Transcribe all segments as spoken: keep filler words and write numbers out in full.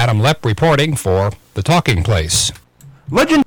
Adam Lepp reporting for The Talking Place. Legend.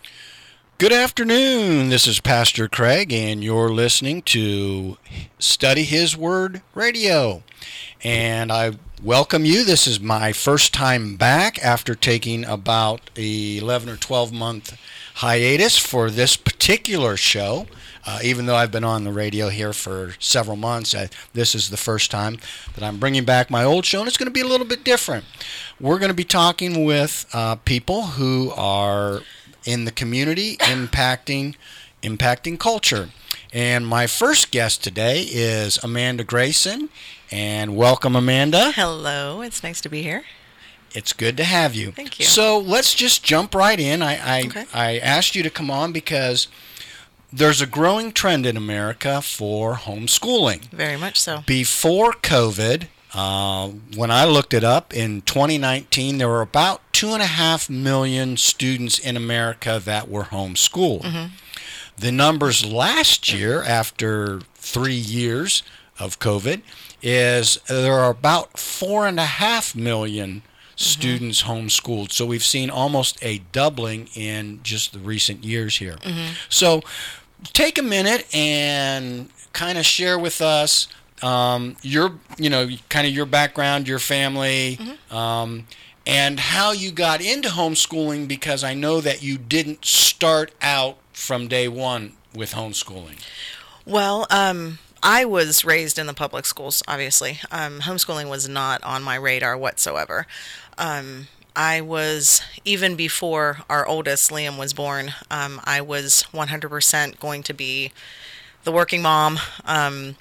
Good afternoon. This is Pastor Craig, and you're listening to Study His Word Radio. And I welcome you. This is my first time back after taking about a eleven or twelve month hiatus for this particular show. Uh, even though I've been on the radio here for several months, I, this is the first time that I'm bringing back my old show, and it's going to be a little bit different. We're going to be talking with uh, people who are in the community impacting impacting culture. And my first guest today is Amanda Grayson. And welcome, Amanda. Hello, it's nice to be here. It's good to have you. Thank you. So let's just jump right in. I I, Okay. I asked you to come on because there's a growing trend in America for homeschooling. Very much so. Before COVID, uh, when I looked it up, in twenty nineteen, there were about two and a half million students in America that were homeschooled. Mm-hmm. The numbers last year, after three years of COVID, is there are about four and a half million students mm-hmm. homeschooled. So we've seen almost a doubling in just the recent years here. Mm-hmm. So take a minute and kind of share with us um, your, you know, kind of your background, your family, mm-hmm. um, and how you got into homeschooling, because I know that you didn't start out from day one with homeschooling. Well, um, I was raised in the public schools, obviously. Um, homeschooling was not on my radar whatsoever. Um, I was, even before our oldest, Liam, was born, um, I was one hundred percent going to be the working mom. Um,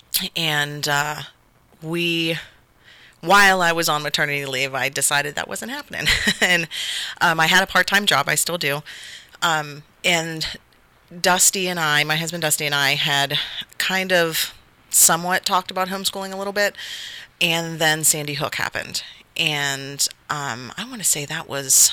and uh, we, while I was on maternity leave, I decided that wasn't happening. and um, I had a part-time job. I still do. Um, and Dusty and I, my husband Dusty and I, had kind of somewhat talked about homeschooling a little bit. And then Sandy Hook happened. And um, I want to say that was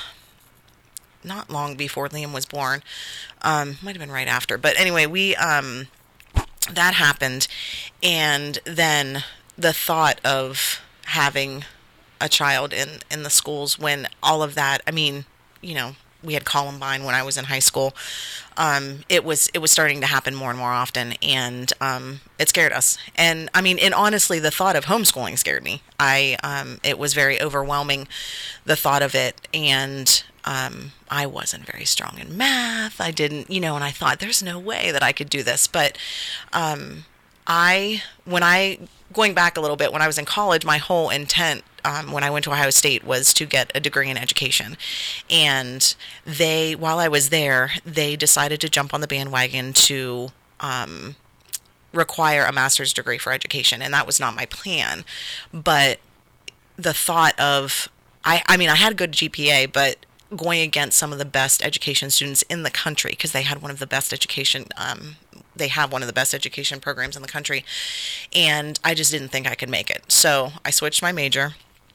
not long before Liam was born. Um, might have been right after. But anyway, we um, that happened. And then the thought of having a child in, in the schools, when all of that, I mean, you know, we had Columbine when I was in high school. Um, it was it was starting to happen more and more often, and um, it scared us. And I mean, and honestly, the thought of homeschooling scared me. I um, it was very overwhelming, the thought of it, and um, I wasn't very strong in math. I didn't, you know, and I thought there's no way that I could do this. But um, I, when I going back a little bit, when I was in college, my whole intent, Um, when I went to Ohio State, was to get a degree in education. And they, while I was there, they decided to jump on the bandwagon to um, require a master's degree for education. And that was not my plan. But the thought of, I, I mean, I had a good G P A, but going against some of the best education students in the country, because they had one of the best education um they have one of the best education programs in the country. And I just didn't think I could make it. So I switched my major.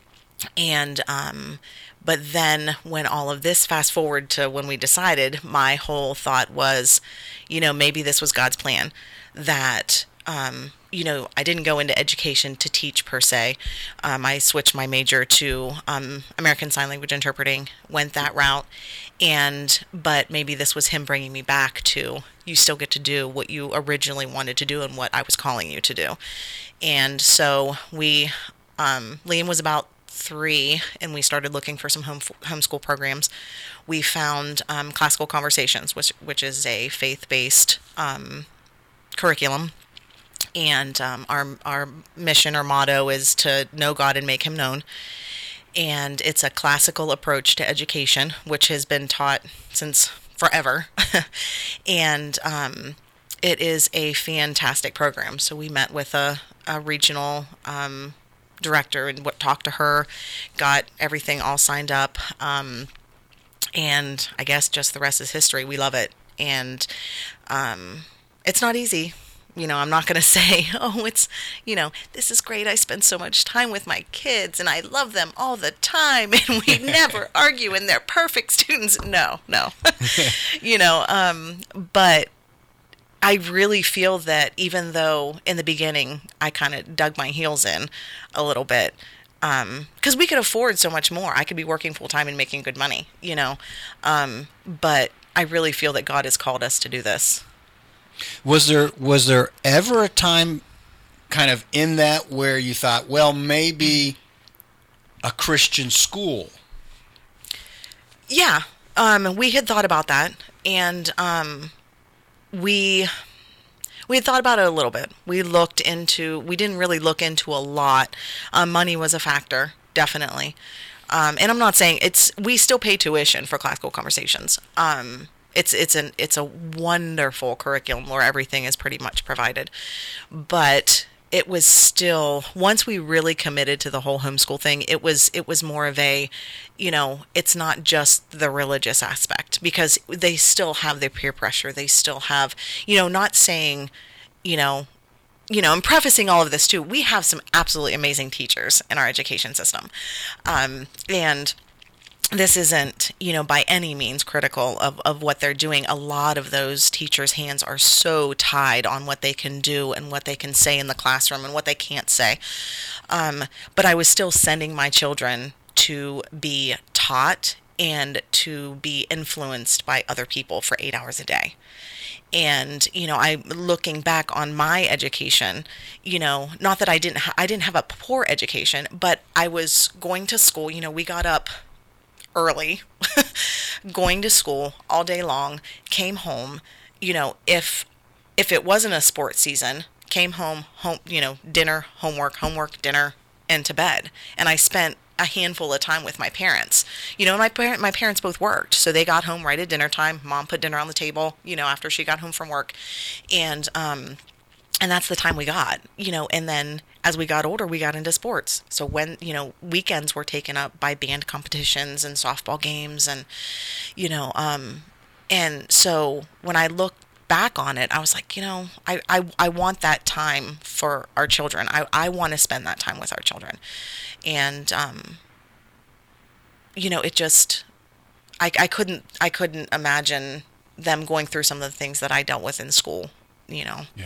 And, um, but then when all of this, fast forward to when we decided, my whole thought was, you know, maybe this was God's plan, that, um, you know, I didn't go into education to teach per se. Um, I switched my major to um, American Sign Language interpreting, went that route. And, but maybe this was him bringing me back to, you still get to do what you originally wanted to do and what I was calling you to do. And so we, um, Liam was about three, and we started looking for some home homeschool programs. We found um, Classical Conversations, which which is a faith-based um, curriculum. And um, our our mission or motto is to know God and make Him known. And it's a classical approach to education, which has been taught since forever. and um, it is a fantastic program. So we met with a, a regional um, director and what talked to her, got everything all signed up. Um, and I guess just the rest is history. We love it. And um, it's not easy. You know, I'm not going to say, oh, it's, you know, this is great. I spend so much time with my kids and I love them all the time and we never argue and they're perfect students. No, no. you know, um, but I really feel that even though in the beginning I kind of dug my heels in a little bit, Um, because we could afford so much more. I could be working full time and making good money, you know. Um, but I really feel that God has called us to do this. Was there was there ever a time kind of in that where you thought, well, maybe a Christian school? Yeah, um, we had thought about that, and um, we we had thought about it a little bit. We looked into. We didn't really look into a lot. Um, money was a factor, definitely. Um, and I'm not saying it's. We still pay tuition for Classical Conversations. Um, it's it's an it's a wonderful curriculum where everything is pretty much provided, but it was still, once we really committed to the whole homeschool thing, it was it was more of a, you know, it's not just the religious aspect, because they still have their peer pressure. They still have, you know, not saying, you know, you know, I'm prefacing all of this too. We have some absolutely amazing teachers in our education system. Um, and this isn't, you know, by any means critical of, of what they're doing. A lot of those teachers' hands are so tied on what they can do and what they can say in the classroom and what they can't say. Um, but I was still sending my children to be taught and to be influenced by other people for eight hours a day. And, you know, I looking back on my education, you know, not that I didn't, ha- I didn't have a poor education, but I was going to school. You know, we got up early, going to school all day long, came home, you know, if if it wasn't a sports season, came home, home, you know, dinner, homework, homework, dinner, and to bed. And I spent a handful of time with my parents. You know, my parent, my parents both worked, so they got home right at dinner time. Mom put dinner on the table, you know, after she got home from work. And um and that's the time we got, you know, and then as we got older, we got into sports. So when, you know, weekends were taken up by band competitions and softball games and, you know, um, and so when I look back on it, I was like, you know, I, I, I want that time for our children. I, I want to spend that time with our children. And, um, you know, it just, I, I couldn't, I couldn't imagine them going through some of the things that I dealt with in school, you know. Yeah.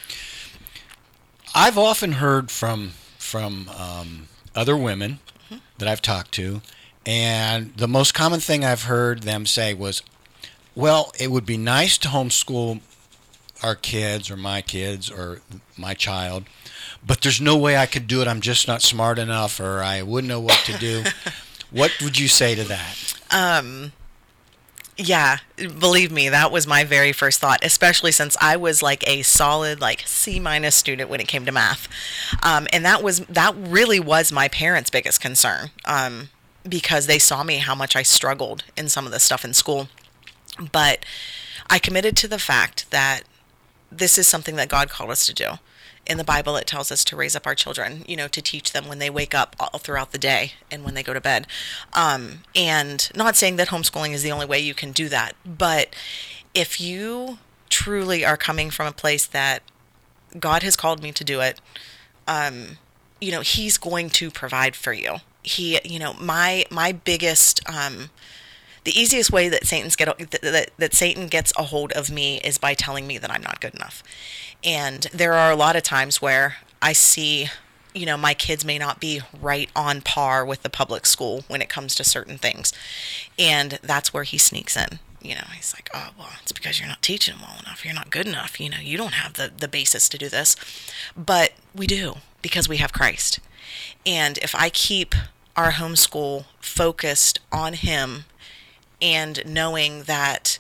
I've often heard from from um, other women mm-hmm. that I've talked to, and the most common thing I've heard them say was, well, it would be nice to homeschool our kids or my kids or my child, but there's no way I could do it. I'm just not smart enough, or I wouldn't know what to do. What would you say to that? Um. Yeah, believe me, that was my very first thought, especially since I was like a solid like C minus student when it came to math. Um, and that was, that really was my parents' biggest concern, um, because they saw me how much I struggled in some of the stuff in school. But I committed to the fact that this is something that God called us to do. In the Bible, it tells us to raise up our children, you know, to teach them when they wake up all throughout the day and when they go to bed. Um, and not saying that homeschooling is the only way you can do that, but if you truly are coming from a place that God has called me to do it, um, you know, He's going to provide for you. He, you know, my my biggest, um, the easiest way that Satan's get that, that Satan gets a hold of me is by telling me that I'm not good enough. And there are a lot of times where I see, you know, my kids may not be right on par with the public school when it comes to certain things. And that's where he sneaks in. You know, he's like, oh, well, it's because you're not teaching them well enough. You're not good enough. You know, you don't have the, the basis to do this. But we do, because we have Christ. And if I keep our homeschool focused on Him and knowing that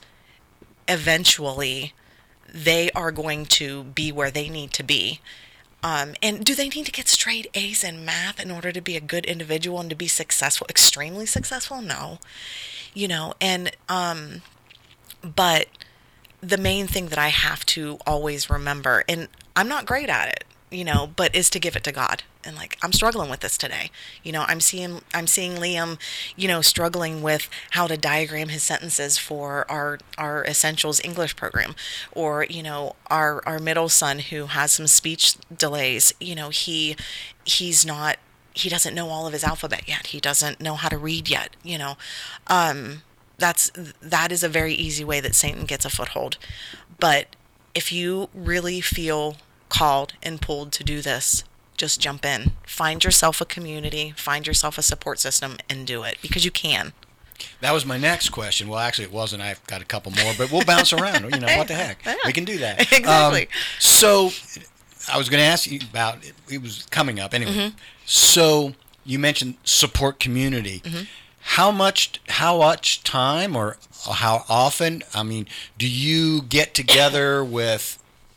eventually they are going to be where they need to be. Um, and do they need to get straight A's in math in order to be a good individual and to be successful, extremely successful? No. You know, and, um, but the main thing that I have to always remember, and I'm not great at it, you know, but is to give it to God. And like, I'm struggling with this today. You know, I'm seeing, I'm seeing Liam, you know, struggling with how to diagram his sentences for our, our Essentials English program, or, you know, our, our middle son who has some speech delays. You know, he, he's not, he doesn't know all of his alphabet yet. He doesn't know how to read yet, you know. Um, that's, that is a very easy way that Satan gets a foothold. But if you really feel called and pulled to do this, just jump in. Find yourself a community, find yourself a support system, and do it, because you can. That was my next question. Well, actually, it wasn't. I've got a couple more, but we'll bounce around. You know, what the heck? We can do that. Exactly. Um, so, I was going to ask you about it. It was coming up anyway. Mm-hmm. So, you mentioned support community. Mm-hmm. How much? How much time, or how often? I mean, do you get together with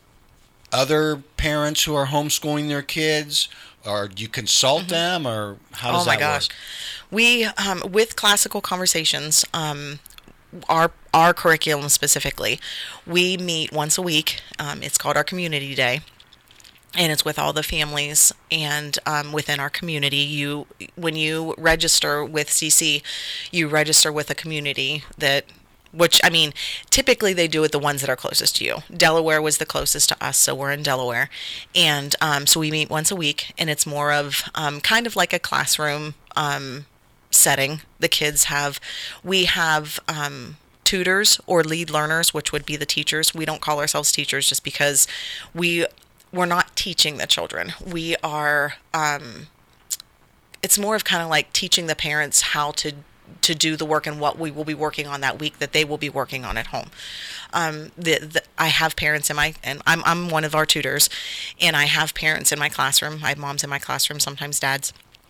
other parents who are homeschooling their kids, or do you consult mm-hmm. them, or how does oh my that gosh. work? We, um, with Classical Conversations, um, our our curriculum specifically, we meet once a week. Um, it's called our Community Day, and it's with all the families and um, within our community. You, when you register with C C, you register with a community that. Which, I mean, typically they do it the ones that are closest to you. Delaware was the closest to us, so we're in Delaware. And um, so we meet once a week, and it's more of um, kind of like a classroom um, setting. The kids have, we have um, tutors or lead learners, which would be the teachers. We don't call ourselves teachers just because we, we're not teaching the children. We are, um, it's more of kind of like teaching the parents how to to do the work and what we will be working on that week that they will be working on at home. Um, the, the, I have parents in my, and I'm, I'm one of our tutors, and I have parents in my classroom. I have moms in my classroom, sometimes dads,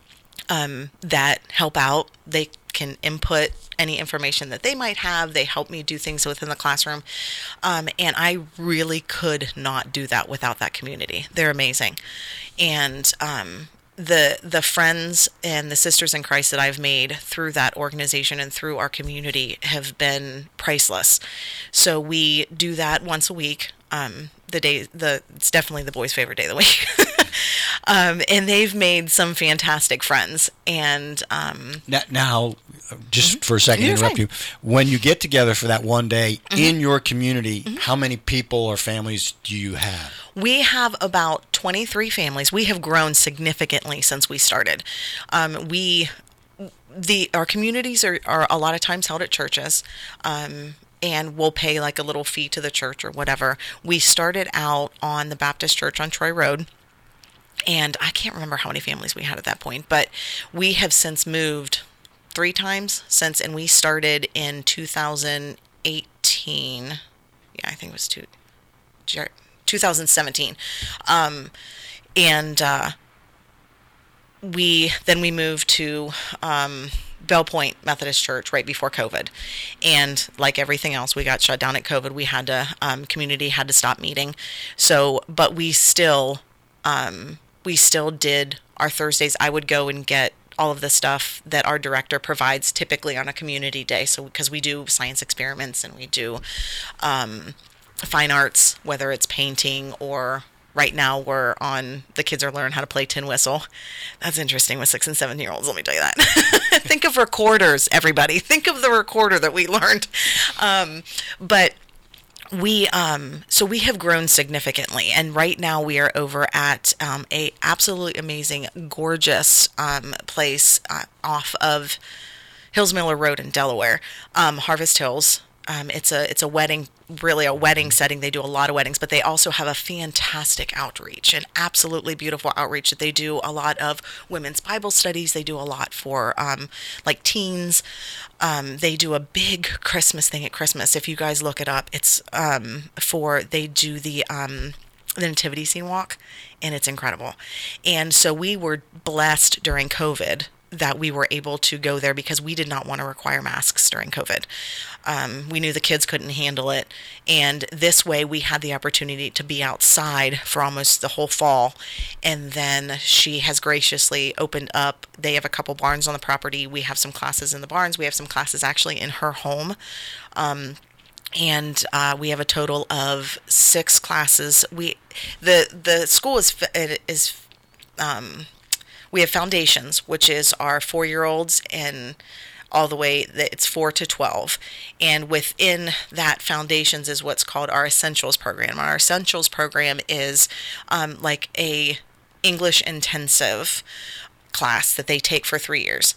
um, that help out. They can input any information that they might have. They help me do things within the classroom. Um, and I really could not do that without that community. They're amazing. And, um, the the friends and the sisters in Christ that I've made through that organization and through our community have been priceless. So we do that once a week. Um, the day, the it's definitely the boys' favorite day of the week. um, and they've made some fantastic friends. And um, now, now, just mm-hmm. for a second, to You're interrupt fine. you. When you get together for that one day Mm-hmm. in your community, Mm-hmm. how many people or families do you have? We have about twenty-three families. We have grown significantly since we started. Um, we, the our communities are, are a lot of times held at churches, um, and we'll pay like a little fee to the church or whatever. We started out on the Baptist Church on Troy Road, and I can't remember how many families we had at that point, but we have since moved three times since, and we started in two thousand eighteen. Yeah, I think it was two. twenty seventeen, um, and uh, we then we moved to um, Bell Point Methodist Church right before COVID, and like everything else, we got shut down at COVID. We had to um, community had to stop meeting, so but we still um, we still did our Thursdays. I would go and get all of the stuff that our director provides typically on a community day. So because we do science experiments and we do. Um, fine arts, whether it's painting or right now we're on, the kids are learning how to play tin whistle. That's interesting with six and seven year olds, let me tell you that. Think of recorders, everybody. Think of the recorder that we learned. Um, but we, um, so we have grown significantly, and right now we are over at um, a absolutely amazing, gorgeous um, place uh, off of Hills Miller Road in Delaware, um, Harvest Hills. Um, it's a it's a wedding, really a wedding setting. They do a lot of weddings, but they also have a fantastic outreach, an absolutely beautiful outreach that they do. A lot of women's Bible studies. They do a lot for um, like teens. Um, they do a big Christmas thing at Christmas. If you guys look it up, it's um, for they do the um, the nativity scene walk, and it's incredible. And so we were blessed during COVID that we were able to go there because we did not want to require masks during COVID. Um, we knew the kids couldn't handle it. And this way we had the opportunity to be outside for almost the whole fall. And then she has graciously opened up. They have a couple barns on the property. We have some classes in the barns. We have some classes actually in her home. Um, and uh, we have a total of six classes. We, the, the school is, is, um, we have foundations, which is our four-year-olds, and all the way that it's four to twelve. And within that foundations is what's called our essentials program. Our essentials program is um, like a English intensive class that they take for three years.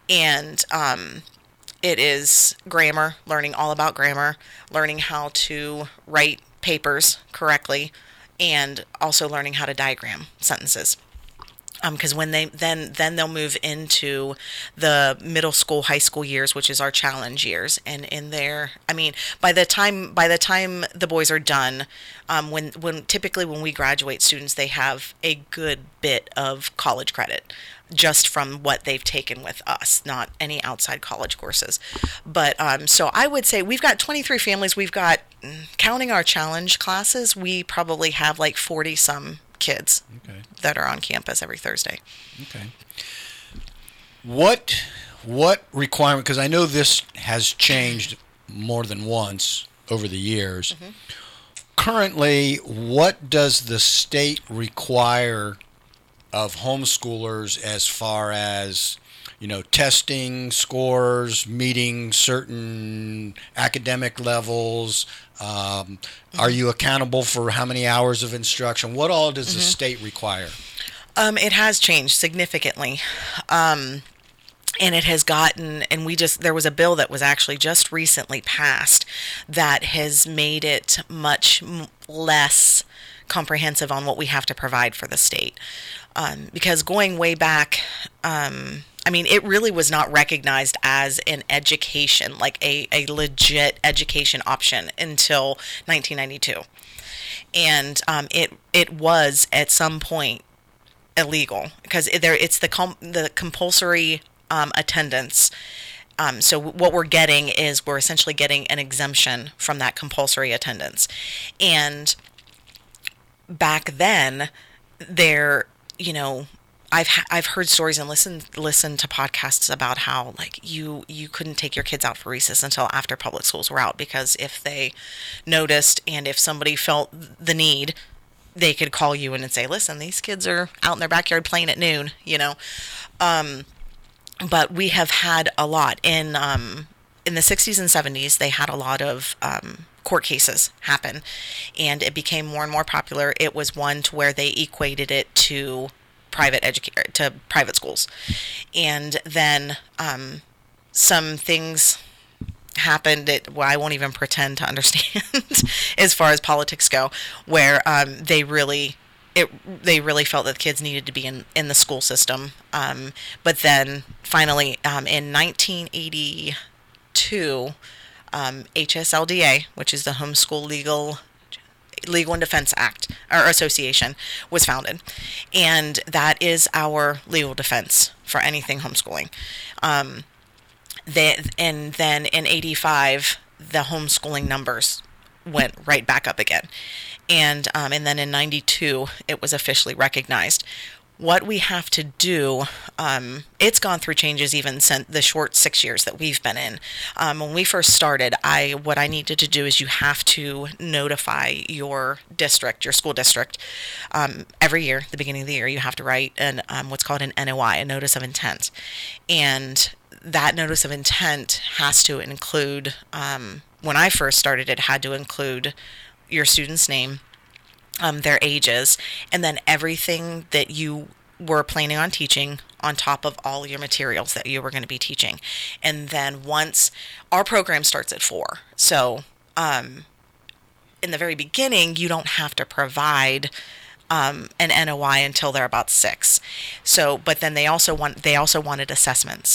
And um, it is grammar, learning all about grammar, learning how to write papers correctly, and also learning how to diagram sentences. because when they then then they'll move into the middle school, high school years, which is our challenge years, and in there, I mean, by the time by the time the boys are done, um, when when typically when we graduate students, they have a good bit of college credit, just from what they've taken with us, not any outside college courses. But um, so I would say we've got twenty-three families. We've got, counting our challenge classes, we probably have like forty some kids Okay. that are on campus every Thursday. Okay. What what requirement? Because I know this has changed more than once over the years. Mm-hmm. Currently, what does the state require of homeschoolers as far as, you know, testing scores, meeting certain academic levels? Um, Mm-hmm. Are you accountable for how many hours of instruction? What all does Mm-hmm. the state require? Um, it has changed significantly. Um, and it has gotten, and we just, there was a bill that was actually just recently passed that has made it much m- less comprehensive on what we have to provide for the state. Um, because going way back, um, I mean, it really was not recognized as an education, like a, a legit education option until nineteen ninety-two. And um, it it was at some point illegal because it, there it's the com- the compulsory um, attendance. Um, so what we're getting is we're essentially getting an exemption from that compulsory attendance. And back then, there, you know, I've ha- I've heard stories and listened listened to podcasts about how like you you couldn't take your kids out for recess until after public schools were out, because if they noticed and if somebody felt the need, they could call you in and say, listen, these kids are out in their backyard playing at noon, you know. Um, but we have had a lot in um, in the sixties and seventies. They had a lot of um, court cases happen, and it became more and more popular. It was one to where they equated it to private educa- to private schools, and then um, some things happened that, well, I won't even pretend to understand as far as politics go, where um, they really it they really felt that the kids needed to be in, in the school system. Um, but then finally um, in nineteen eighty-two, um, H S L D A, which is the Homeschool Legal Legal and Defense Act or Association, was founded, and that is our legal defense for anything homeschooling. Um, they, and then in eighty-five, the homeschooling numbers went right back up again, and um, and then in ninety-two, it was officially recognized. What we have to do, um, it's gone through changes even since the short six years that we've been in. Um, when we first started, I what I needed to do is you have to notify your district, your school district, um, every year. At the beginning of the year, you have to write an um, what's called an N O I, a notice of intent, and that notice of intent has to include. Um, when I first started, it had to include your student's name, Um, their ages, and then everything that you were planning on teaching on top of all your materials that you were going to be teaching. And then once our program starts at four, so um, in the very beginning, you don't have to provide um, an N O I until they're about six. So, but then they also want they also wanted assessments.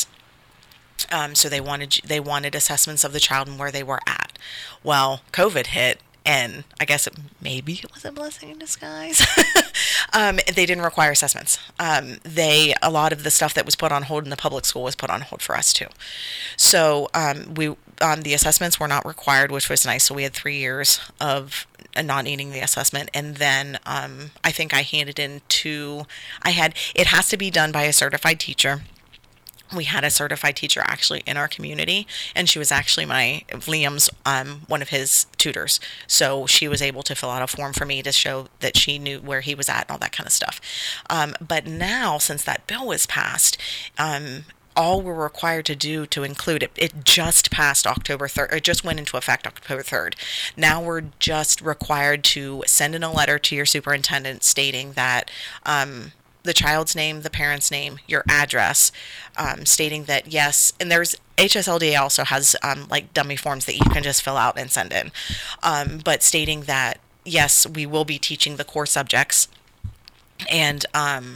Um, so they wanted they wanted assessments of the child and where they were at. Well, COVID hit. And I guess it, maybe it was a blessing in disguise. um, they didn't require assessments. Um, they a lot of the stuff that was put on hold in the public school was put on hold for us too. So um, we um, the assessments were not required, which was nice. So we had three years of not needing the assessment, and then um, I think I handed in two. I had it has to be done by a certified teacher. We had a certified teacher actually in our community, and she was actually my Liam's um, one of his tutors. So she was able to fill out a form for me to show that she knew where he was at and all that kind of stuff. Um, but now, since that bill was passed, um, all we're required to do to include it, it just passed October third, it just went into effect October third. Now we're just required to send in a letter to your superintendent stating that um, the child's name, the parent's name, your address, um, stating that yes, and there's H S L D A also has um, like dummy forms that you can just fill out and send in, um, but stating that yes, we will be teaching the core subjects, and um,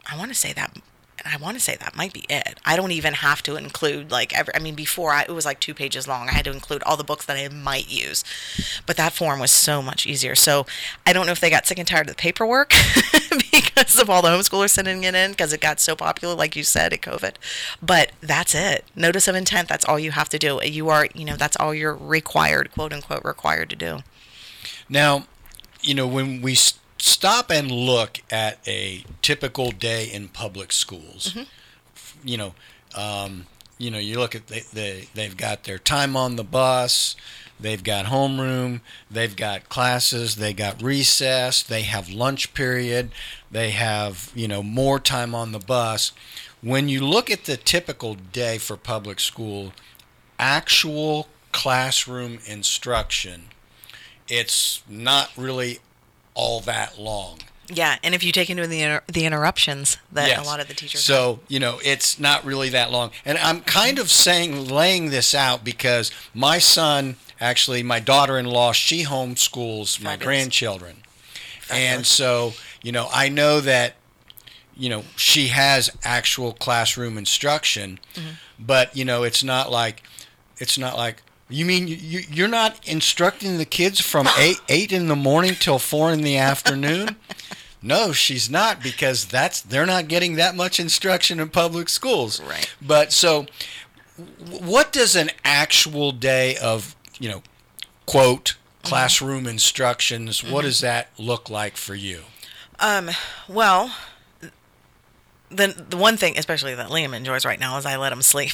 I want to say that I want to say that might be it. I don't even have to include like every, I mean, before I, it was like two pages long. I had to include all the books that I might use, but that form was so much easier. So I don't know if they got sick and tired of the paperwork because of all the homeschoolers sending it in because it got so popular, like you said, at COVID. But that's it. Notice of intent. That's all you have to do. You are, you know, that's all you're required, quote unquote, required to do. Now, you know, when we st- stop and look at a typical day in public schools, mm-hmm. you know, um, you know, you look at they, they they've got their time on the bus, they've got homeroom, they've got classes, they got recess, they have lunch period, they have, you know, more time on the bus. When you look at the typical day for public school, actual classroom instruction, it's not really all that long. Yeah, and if you take into the inter- the interruptions that yes. a lot of the teachers so have. You know, it's not really that long. And I'm kind of saying laying this out because my son, actually my daughter-in-law, she homeschools my Fabulous. grandchildren. Fabulous. And so, you know, I know that, you know, she has actual classroom instruction, mm-hmm. but you know, it's not like it's not like You mean you, you're not instructing the kids from eight eight in the morning till four in the afternoon? No, she's not, because that's they're not getting that much instruction in public schools. Right. But so, what does an actual day of, you know, quote, classroom mm-hmm. instructions, mm-hmm. what does that look like for you? Um. Well, the the one thing, especially that Liam enjoys right now, is I let him sleep.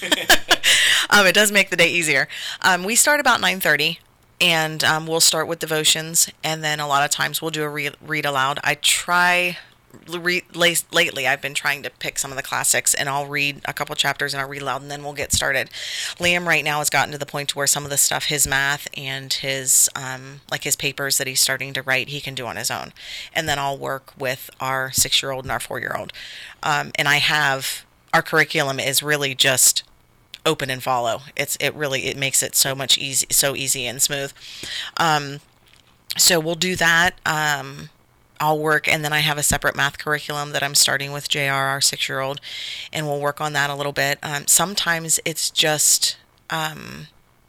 Um, it does make the day easier. Um, we start about nine thirty, and um, we'll start with devotions, and then a lot of times we'll do a re- read aloud. I try, re- lately I've been trying to pick some of the classics, and I'll read a couple chapters and I'll read aloud, and then we'll get started. Liam right now has gotten to the point where some of the stuff, his math and his, um, like his papers that he's starting to write, he can do on his own. And then I'll work with our six-year-old and our four-year-old. Um, and I have, our curriculum is really just open and follow. It's it really it makes it so much easy, so easy and smooth. Um, so we'll do that. Um, I'll work, and then I have a separate math curriculum that I'm starting with J R, our six-year-old, and we'll work on that a little bit. Um, sometimes it's just um,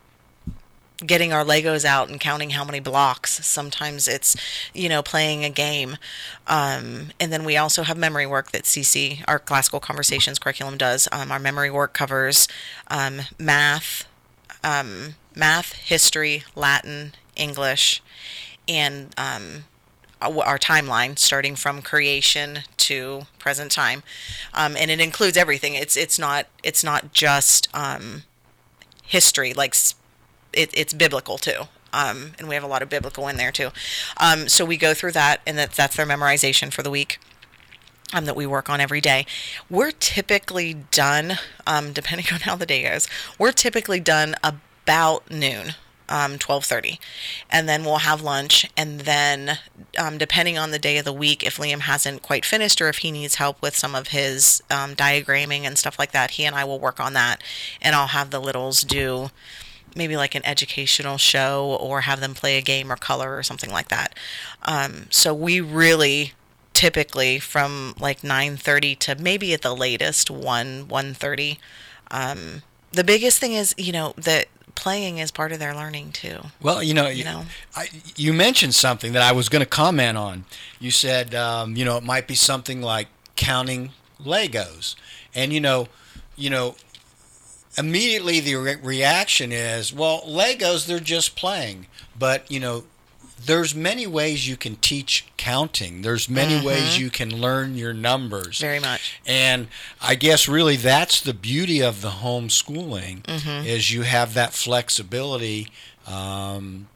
getting our Legos out and counting how many blocks. Sometimes it's, you know, playing a game. Um, and then we also have memory work that C C, our Classical Conversations curriculum, does. Um, our memory work covers um, math, um, math, history, Latin, English, and um, our timeline starting from creation to present time. Um, and it includes everything. It's it's not it's not just um, history, like It, it's biblical too, um, and we have a lot of biblical in there too. Um, so we go through that, and that's that's their memorization for the week um, that we work on every day. We're typically done, um, depending on how the day goes. We're typically done about noon, um, twelve thirty, and then we'll have lunch. And then, um, depending on the day of the week, if Liam hasn't quite finished or if he needs help with some of his um, diagramming and stuff like that, he and I will work on that, and I'll have the littles do maybe like an educational show or have them play a game or color or something like that. Um, so we really typically from like nine thirty to maybe at the latest one, one thirty. Um, the biggest thing is, you know, that playing is part of their learning too. Well, you know, you, you, know? I, you mentioned something that I was going to comment on. You said, um, you know, it might be something like counting Legos. And, you know, you know, immediately the re- reaction is, well, Legos, they're just playing. But, you know, there's many ways you can teach counting. There's many mm-hmm. ways you can learn your numbers. Very much. And I guess really that's the beauty of the homeschooling mm-hmm. is you have that flexibility um,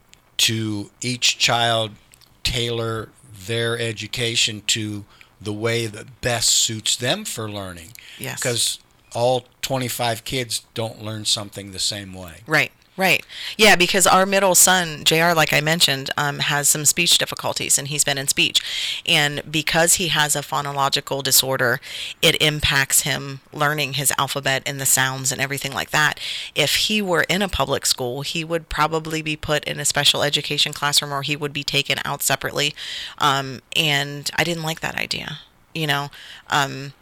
to each child tailor their education to the way that best suits them for learning. Yes. Because all twenty-five kids don't learn something the same way. Right, right. Yeah, because our middle son, J R, like I mentioned, um, has some speech difficulties, and he's been in speech. And because he has a phonological disorder, it impacts him learning his alphabet and the sounds and everything like that. If he were in a public school, he would probably be put in a special education classroom, or he would be taken out separately. Um, and I didn't like that idea. you know. Um,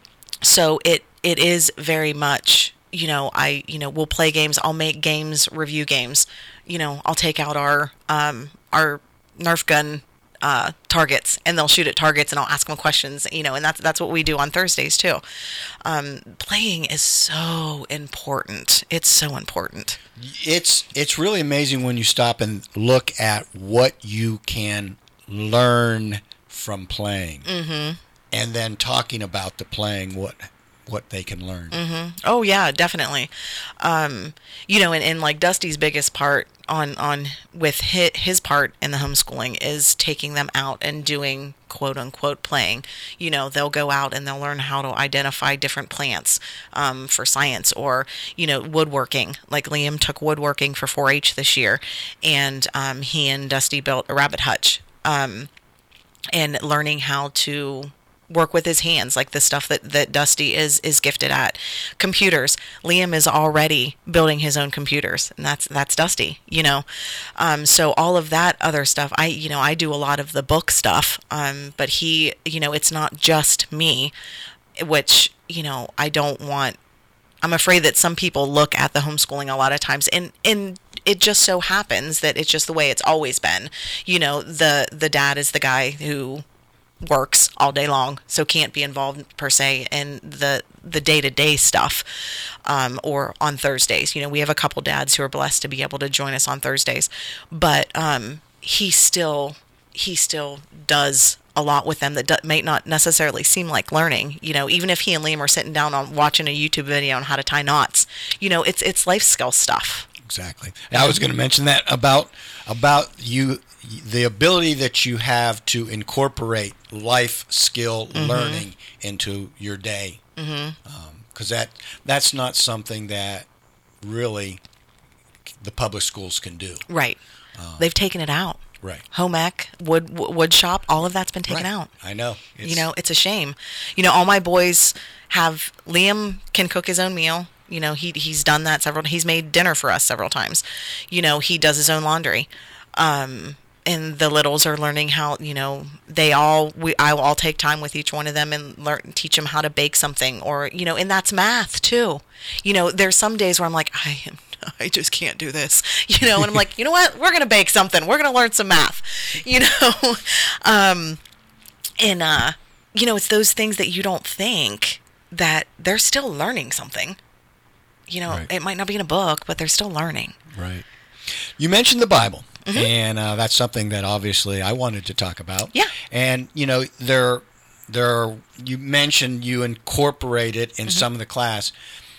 so it it is very much, you know, I, you know, we'll play games. I'll make games, review games. You know, I'll take out our um, our Nerf gun uh, targets, and they'll shoot at targets, and I'll ask them questions. You know, and that's that's what we do on Thursdays too. Um, playing is so important. It's so important. It's it's really amazing when you stop and look at what you can learn from playing, mm-hmm. and then talking about the playing, what what they can learn. Mm-hmm. Oh yeah, definitely. Um, you know, and, and like Dusty's biggest part on on with his, his part in the homeschooling is taking them out and doing quote unquote playing. You know, they'll go out and they'll learn how to identify different plants um, for science, or you know, woodworking. Like Liam took woodworking for four H this year, and um, he and Dusty built a rabbit hutch. Um, and learning how to work with his hands, like the stuff that, that Dusty is is gifted at. Computers. Liam is already building his own computers, and that's that's Dusty, you know. Um, so all of that other stuff, I you know I do a lot of the book stuff, um, but he, you know, it's not just me, which you know I don't want. I'm afraid that some people look at the homeschooling a lot of times, and and it just so happens that it's just the way it's always been. You know, the the dad is the guy who works all day long, so can't be involved per se in the the day-to-day stuff, um, or on Thursdays. You know, we have a couple dads who are blessed to be able to join us on Thursdays, but um, he still he still does a lot with them that do, may not necessarily seem like learning. You know, even if he and Liam are sitting down on watching a YouTube video on how to tie knots, you know, it's it's life skill stuff. Exactly. I was going to mention that about about you, the ability that you have to incorporate life skill mm-hmm. learning into your day, because mm-hmm. um, that that's not something that really the public schools can do. Right. Um, They've taken it out. Right. Home ec, wood wood shop, all of that's been taken right. out. I know. It's, you know, it's a shame. You know, all my boys have. Liam can cook his own meal. You know, he he's done that several. He's made dinner for us several times. You know, he does his own laundry. Um, and the littles are learning how. You know, they all. We I will all take time with each one of them and learn, teach them how to bake something, or you know, and that's math too. You know, there's some days where I'm like, I am. I just can't do this, you know, and I'm like, you know what? We're going to bake something. We're going to learn some math, you know? um, and, uh, you know, it's those things that you don't think that they're still learning something, you know, right. It might not be in a book, but they're still learning. Right. You mentioned the Bible, mm-hmm. and uh, that's something that obviously I wanted to talk about. Yeah. And, you know, there, there, you mentioned you incorporate it in mm-hmm. some of the class.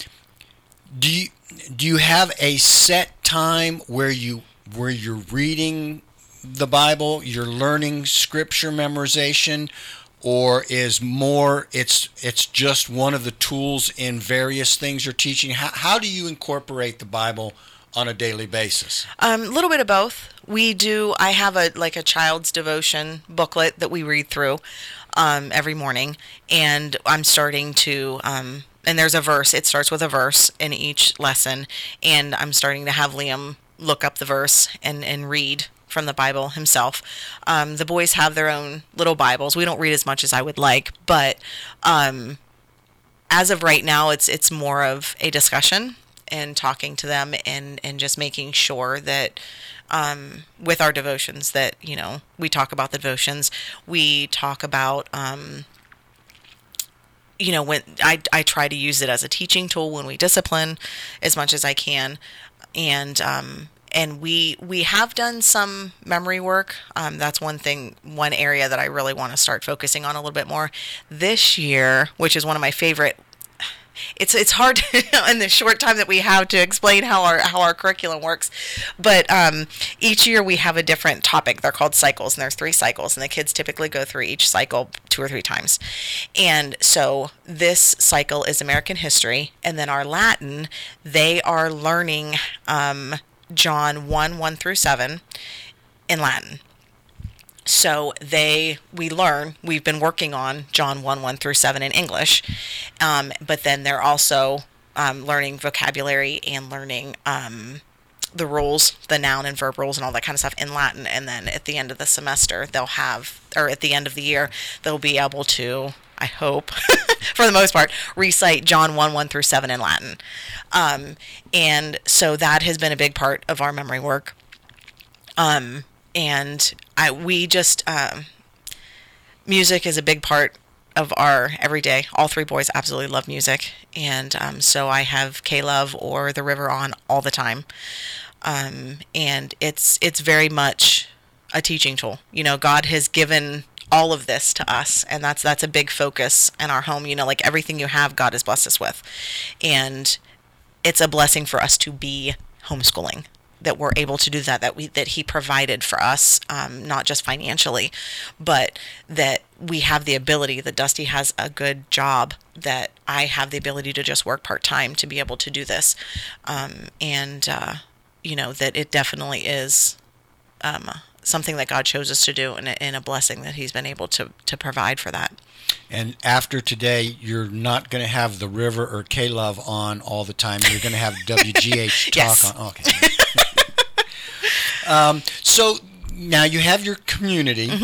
Do you, Do you have a set time where you where you're reading the Bible, you're learning scripture memorization, or is more it's it's just one of the tools in various things you're teaching? How how do you incorporate the Bible on a daily basis? Um, a little bit of both. We do. I have a like a child's devotion booklet that we read through um, every morning, and I'm starting to. Um, And there's a verse. It starts with a verse in each lesson. And I'm starting to have Liam look up the verse and, and read from the Bible himself. Um, the boys have their own little Bibles. We don't read as much as I would like. But um, as of right now, it's it's more of a discussion and talking to them and, and just making sure that um, with our devotions that, you know, we talk about the devotions. We talk about... Um, You know, when I, I try to use it as a teaching tool when we discipline as much as I can. And um, and we we have done some memory work. Um, that's one thing, one area that I really want to start focusing on a little bit more this year, which is one of my favorite. It's it's hard to, in the short time that we have to explain how our how our curriculum works, but um, each year we have a different topic. They're called cycles, and there's three cycles, and the kids typically go through each cycle two or three times. And so this cycle is American history, and then our Latin, they are learning um, John one one through seven in Latin. So they, we learn, we've been working on John one, one through seven in English, um, but then they're also um, learning vocabulary and learning um, the rules, the noun and verb rules and all that kind of stuff in Latin. And then at the end of the semester, they'll have, or at the end of the year, they'll be able to, I hope, for the most part, recite John one, one through seven in Latin. Um, and so that has been a big part of our memory work. Um, and I, we just, um, music is a big part of our everyday. All three boys absolutely love music. And, um, so I have K-Love or The River on all the time. Um, and it's, it's very much a teaching tool. You know, God has given all of this to us, and that's, that's a big focus in our home. You know, like everything you have, God has blessed us with. And it's a blessing for us to be homeschooling, that we're able to do that, that we, that he provided for us, um, not just financially, but that we have the ability, that Dusty has a good job, that I have the ability to just work part-time to be able to do this. Um, and, uh, you know, that it definitely is, um, something that God chose us to do, and a, and a blessing that he's been able to, to provide for that. And after today, you're not going to have The River or K-Love on all the time. You're going to have W G H Talk Yes. on. Okay. um, so now you have your community. Mm-hmm.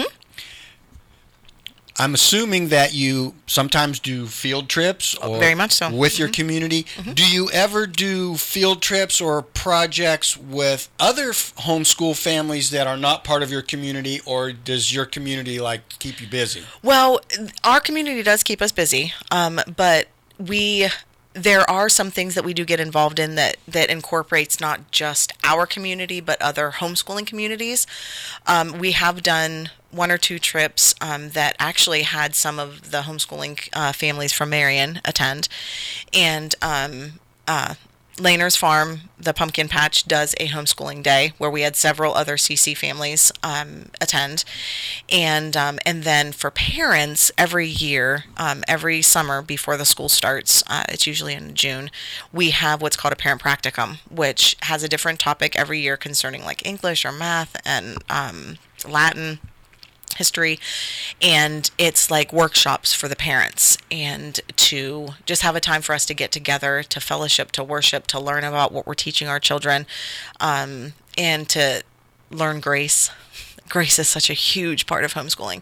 I'm assuming that you sometimes do field trips or Very much so. with your community. Mm-hmm. Do you ever do field trips or projects with other f- homeschool families that are not part of your community, or does your community like keep you busy? Well, our community does keep us busy, um, but we there are some things that we do get involved in that, that incorporates not just our community, but other homeschooling communities. Um, we have done one or two trips um, that actually had some of the homeschooling uh, families from Marion attend. And um, uh, Laner's Farm, the Pumpkin Patch, does a homeschooling day where we had several other C C families um, attend. And um, and then for parents, every year, um, every summer before the school starts, uh, it's usually in June, we have what's called a parent practicum, which has a different topic every year concerning like English or math and um, Latin, history, and it's like workshops for the parents, and to just have a time for us to get together, to fellowship, to worship, to learn about what we're teaching our children, um, and to learn grace. Grace is such a huge part of homeschooling.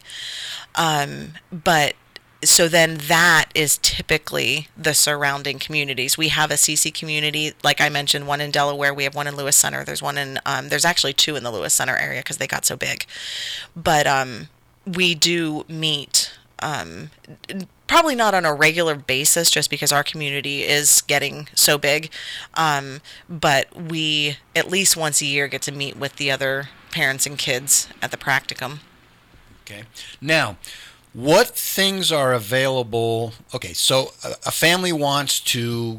Um, but so then that is typically the surrounding communities. We have a C C community, like I mentioned, one in Delaware. We have one in Lewis Center. There's one in, um, there's actually two in the Lewis Center area because they got so big. But um, we do meet, um, probably not on a regular basis just because our community is getting so big. Um, but we, at least once a year, get to meet with the other parents and kids at the practicum. Okay. Now, what things are available? Okay, so a, a family wants to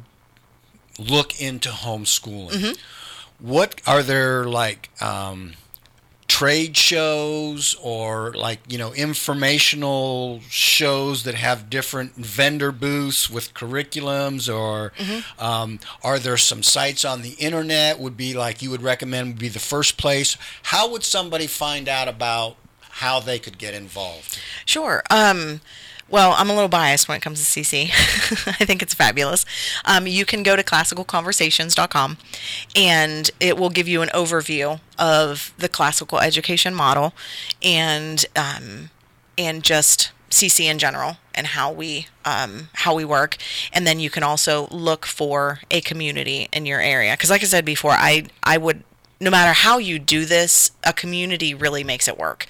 look into homeschooling. Mm-hmm. What are there like um, trade shows or like, you know, informational shows that have different vendor booths with curriculums, or Mm-hmm. um, are there some sites on the internet would be like you would recommend would be the first place? How would somebody find out about how they could get involved? Sure. Um, well, I'm a little biased when it comes to C C. I think it's fabulous. Um, you can go to classical conversations dot com, and it will give you an overview of the classical education model and um, and just C C in general and how we um, how we work. And then you can also look for a community in your area, because, like I said before, I I would. No matter how you do this, a community really makes it work.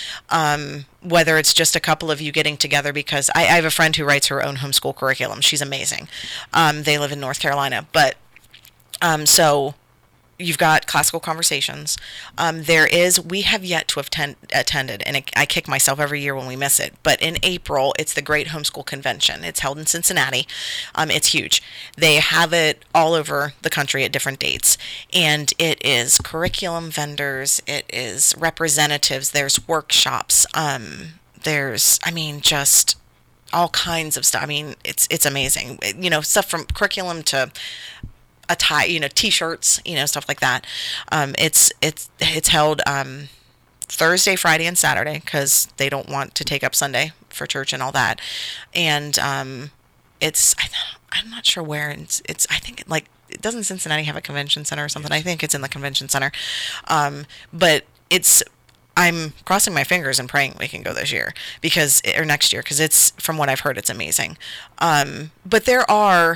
Um, whether it's just a couple of you getting together, because I, I have a friend who writes her own homeschool curriculum. She's amazing. Um, they live in North Carolina. But um, so you've got Classical Conversations. Um, there is, we have yet to have ten, attended, and it, I kick myself every year when we miss it. But in April, it's the Great Homeschool Convention. It's held in Cincinnati. Um, it's huge. They have it all over the country at different dates. And it is curriculum vendors. It is representatives. There's workshops. Um, there's, I mean, just all kinds of stuff. I mean, it's it's amazing. You know, stuff from curriculum to a tie, you know, T-shirts, you know, stuff like that. Um, it's it's it's held um, Thursday, Friday, and Saturday because they don't want to take up Sunday for church and all that. And um, it's I, I'm not sure where it's, it's I think like doesn't Cincinnati have a convention center or something? I think it's in the convention center. Um, but it's, I'm crossing my fingers and praying we can go this year because, or next year, because it's, from what I've heard, it's amazing. Um, but there are,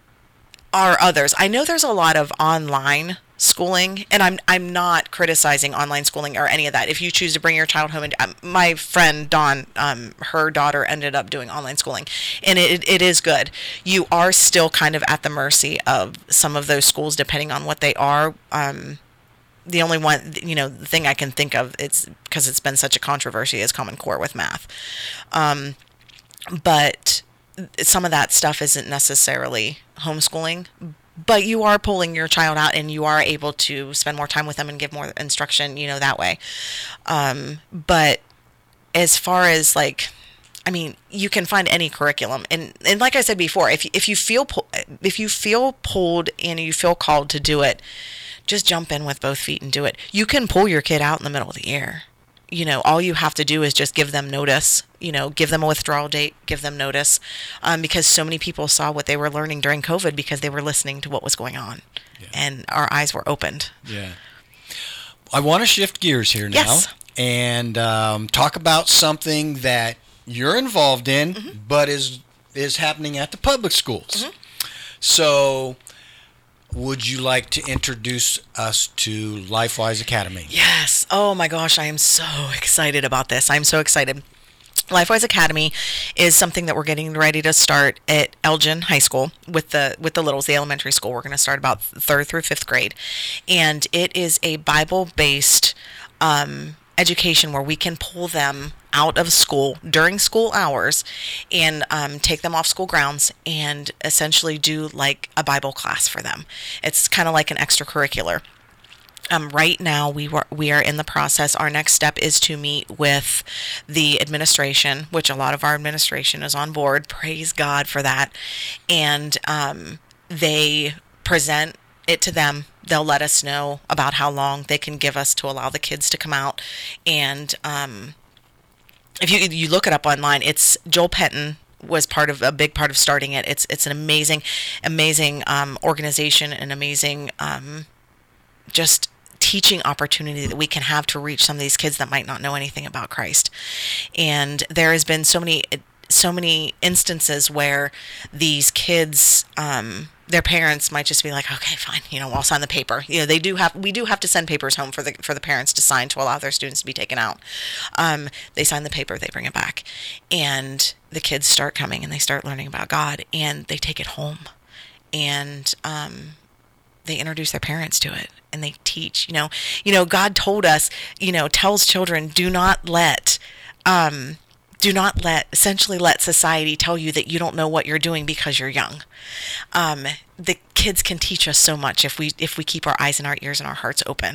are others. I know there's a lot of online schooling, and I'm I'm not criticizing online schooling or any of that. If you choose to bring your child home, and um, my friend Dawn, um, her daughter ended up doing online schooling, and it it is good. You are still kind of at the mercy of some of those schools, depending on what they are. Um, the only one, you know, the thing I can think of, it's because it's been such a controversy, is Common Core with math, um, but some of that stuff isn't necessarily homeschooling. But you are pulling your child out, and you are able to spend more time with them and give more instruction, you know, that way. Um, but as far as like, I mean, you can find any curriculum, and, and like I said before, if you, if you feel if you feel pulled and you feel called to do it, just jump in with both feet and do it. You can pull your kid out in the middle of the year. You know, all you have to do is just give them notice, you know, give them a withdrawal date, give them notice, um, because so many people saw what they were learning during COVID because they were listening to what was going on, yeah. And our eyes were opened. Yeah. I want to shift gears here now, yes. and um, talk about something that you're involved in, mm-hmm. but is is happening at the public schools. Mm-hmm. So, would you like to introduce us to LifeWise Academy? Yes. Oh my gosh, I am so excited about this. I'm so excited. LifeWise Academy is something that we're getting ready to start at Elgin High School with the with the littles, the elementary school. We're going to start about third through fifth grade, and it is a Bible-based um, education where we can pull them out of school during school hours and um, take them off school grounds and essentially do like a Bible class for them. It's kind of like an extracurricular. Um, right now, we were we are in the process. Our next step is to meet with the administration, which a lot of our administration is on board. Praise God for that. And um, they present it to them. They'll let us know about how long they can give us to allow the kids to come out. And um, if you you look it up online, it's Joel Penton was part of a big part of starting it. It's it's an amazing, amazing um, organization, an amazing um, just teaching opportunity that we can have to reach some of these kids that might not know anything about Christ. And there has been so many so many instances where these kids, um, their parents might just be like, okay, fine, you know, I'll sign the paper. You know, they do have, we do have to send papers home for the for the parents to sign to allow their students to be taken out. Um, they sign the paper, they bring it back, and the kids start coming and they start learning about God, and they take it home, and um, they introduce their parents to it, and they teach. You know, you know, God told us, you know, tells children, do not let. Um, Do not let, essentially let society tell you that you don't know what you're doing because you're young. Um, the kids can teach us so much if we if we keep our eyes and our ears and our hearts open.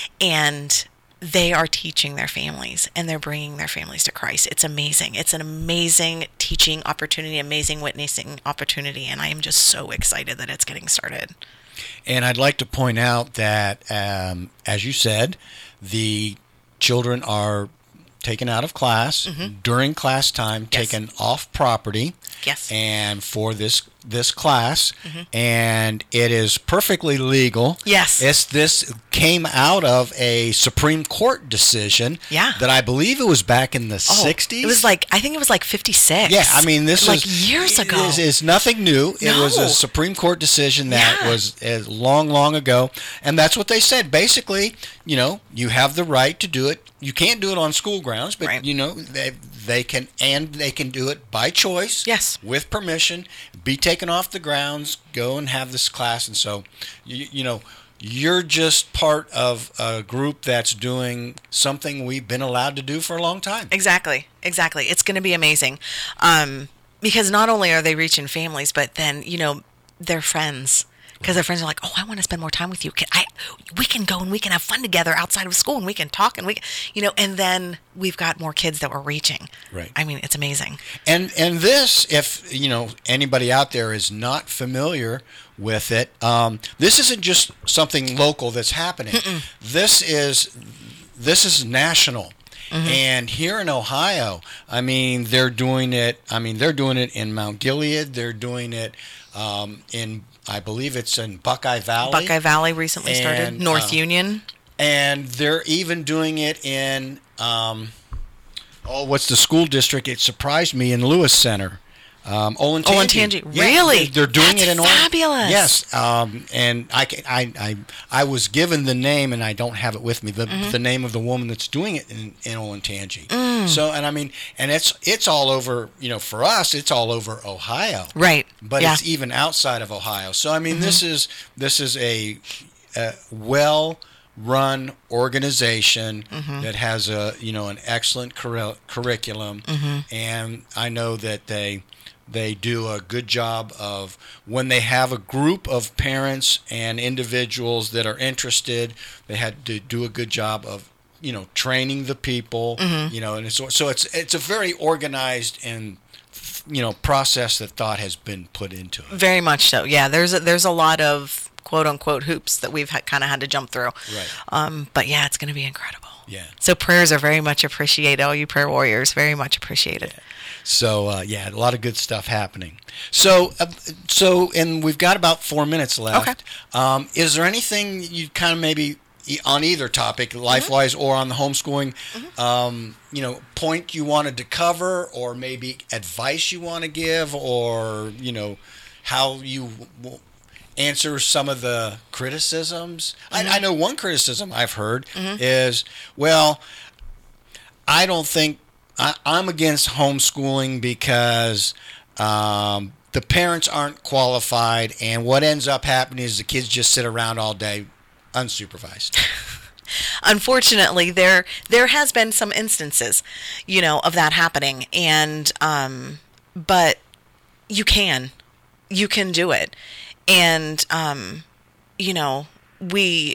And they are teaching their families, and they're bringing their families to Christ. It's amazing. It's an amazing teaching opportunity, amazing witnessing opportunity, and I am just so excited that it's getting started. And I'd like to point out that, um, as you said, the children are taken out of class, mm-hmm. during class time, yes. taken off property, yes. and for this this class, mm-hmm. and it is perfectly legal. Yes. It's, this came out of a Supreme Court decision yeah. that I believe it was back in the oh, sixties. It was like, I think it was like fifty-six. Yeah, I mean, this like is... years ago. It's, it's nothing new. It no. was a Supreme Court decision that yeah. was uh, long, long ago, and that's what they said. Basically, you know, you have the right to do it. You can't do it on school grounds, but, right. you know, they they can, and they can do it by choice. Yes. With permission, be taken off the grounds, go and have this class. And so, you, you know, you're just part of a group that's doing something we've been allowed to do for a long time. Exactly. Exactly. It's going to be amazing. Um, because not only are they reaching families, but then, you know, their friends. Because their friends are like, oh, I want to spend more time with you. Can I, we can go and we can have fun together outside of school, and we can talk, and we can, you know, and then we've got more kids that we're reaching. Right. I mean, it's amazing. And and this, if, you know, anybody out there is not familiar with it, um, this isn't just something local that's happening. Mm-mm. This is this is national. Mm-hmm. And here in Ohio, I mean, they're doing it. I mean, they're doing it in Mount Gilead. They're doing it um, in I believe it's in Buckeye Valley. Buckeye Valley recently started. And, North uh, Union. And they're even doing it in, um, oh, what's the school district? It surprised me, in Lewis Center. Um, Olentangy. Olentangy. Yeah, Really? They're, they're doing That's it in fabulous. Yes. Um, and I, can- I, I, I was given the name, and I don't have it with me, the, Mm-hmm. the name of the woman that's doing it in, in Olentangy. Mm. So, and I mean, and it's it's all over, you know, for us, it's all over Ohio. Right. But yeah. it's even outside of Ohio. So, I mean, mm-hmm. this is this is a, a well-run organization mm-hmm. that has a, you know, an excellent curri- curriculum. Mm-hmm. And I know that they... They do a good job of, when they have a group of parents and individuals that are interested, they had to do a good job of, you know, training the people, mm-hmm. you know, and it's, so it's it's a very organized and, you know, process that thought has been put into it. Very much so. Yeah, there's a, there's a lot of quote unquote hoops that we've ha- kind of had to jump through. Right. Um, but yeah, it's going to be incredible. Yeah. So prayers are very much appreciated. All you prayer warriors, very much appreciated. Yeah. So uh, yeah, a lot of good stuff happening. So uh, so and we've got about four minutes left. Okay. Um, is there anything you kind of maybe e- on either topic, life-wise mm-hmm. or on the homeschooling, mm-hmm. um, you know, point you wanted to cover, or maybe advice you want to give, or you know, how you w- answer some of the criticisms? Mm-hmm. I, I know one criticism I've heard mm-hmm. is, well, I don't think. I, I'm against homeschooling because um, the parents aren't qualified, and what ends up happening is the kids just sit around all day unsupervised. Unfortunately, there there has been some instances, you know, of that happening, and um, but you can, you can do it, and um, you know, we,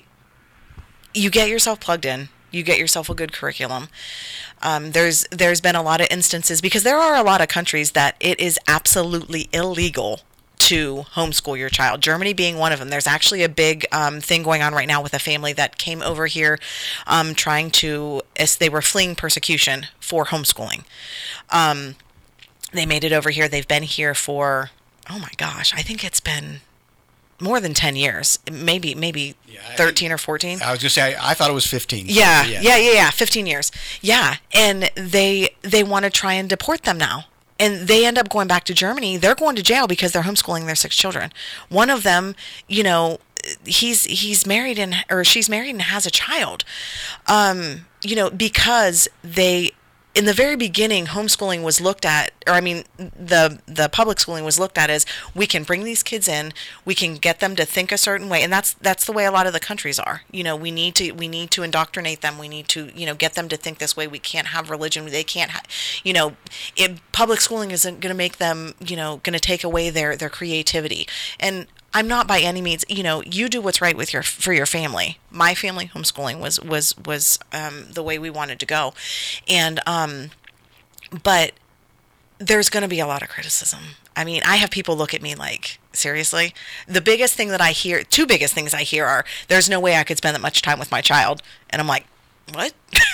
you get yourself plugged in. You get yourself a good curriculum. Um, there's there's been a lot of instances, because there are a lot of countries that it is absolutely illegal to homeschool your child. Germany being one of them. There's actually a big um, thing going on right now with a family that came over here um, trying to, as they were fleeing persecution for homeschooling. Um, they made it over here. They've been here for, oh my gosh, I think it's been more than ten years, maybe maybe yeah, thirteen or fourteen. I was going to say, I, I thought it was fifteen. So yeah, yeah, yeah, yeah, yeah, fifteen years. Yeah, and they they want to try and deport them now. And they end up going back to Germany. They're going to jail because they're homeschooling their six children. One of them, you know, he's he's married and or she's married and has a child. Um, you know, because they, in the very beginning, homeschooling was looked at, or I mean, the the public schooling was looked at as, we can bring these kids in, we can get them to think a certain way, and that's that's the way a lot of the countries are. You know, we need to we need to indoctrinate them. We need to, you know, get them to think this way. We can't have religion. They can't, ha- you know, it, public schooling isn't going to make them, you know, going to take away their their creativity. And I'm not by any means, you know, you do what's right with your for your family. My family homeschooling was was was um, the way we wanted to go, and um, but there's going to be a lot of criticism. I mean, I have people look at me like, seriously? The biggest thing that I hear, two biggest things I hear are, there's no way I could spend that much time with my child, and I'm like, what?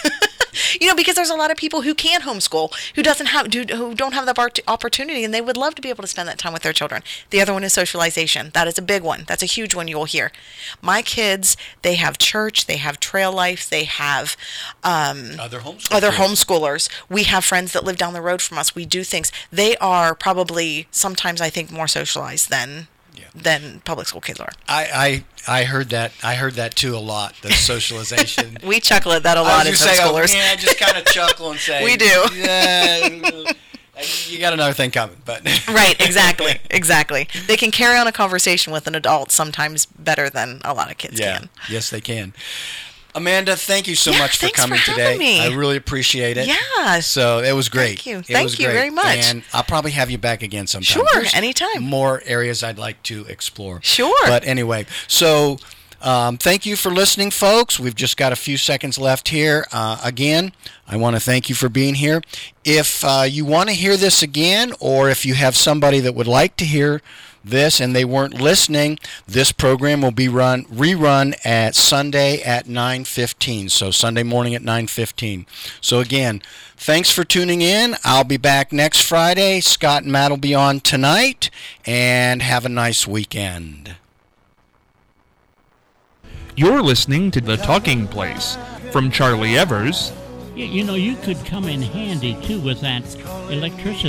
You know, because there's a lot of people who can homeschool, who doesn't have, do, who don't have the opportunity, and they would love to be able to spend that time with their children. The other one is socialization. That is a big one. That's a huge one you will hear. My kids, they have church, they have trail life, they have um, other homeschoolers. Other homeschoolers. We have friends that live down the road from us. We do things. They are probably sometimes, I think, more socialized than. Yeah. Than public school kids are. I, I I heard that I heard that too a lot. The socialization. We chuckle at that a lot as homeschoolers. Say, oh, yeah, I just kind of chuckle and say we do. Yeah, you got another thing coming, but right, exactly, exactly. They can carry on a conversation with an adult sometimes better than a lot of kids yeah. can. Yes, they can. Amanda, thank you so yeah, much for coming for today. Me. I really appreciate it. Yeah. So it was great. Thank you. It Thank was you great. very much. And I'll probably have you back again sometime. Sure, There's anytime. More areas I'd like to explore. Sure. But anyway, so Um, thank you for listening, folks. We've just got a few seconds left here. Uh, again, I want to thank you for being here. If uh, you want to hear this again, or if you have somebody that would like to hear this and they weren't listening, this program will be run rerun at Sunday at nine fifteen. So Sunday morning at nine fifteen. So again, thanks for tuning in. I'll be back next Friday. Scott and Matt will be on tonight. And have a nice weekend. You're listening to The Talking Place from Charlie Evers. You, you know, you could come in handy, too, with that electricity.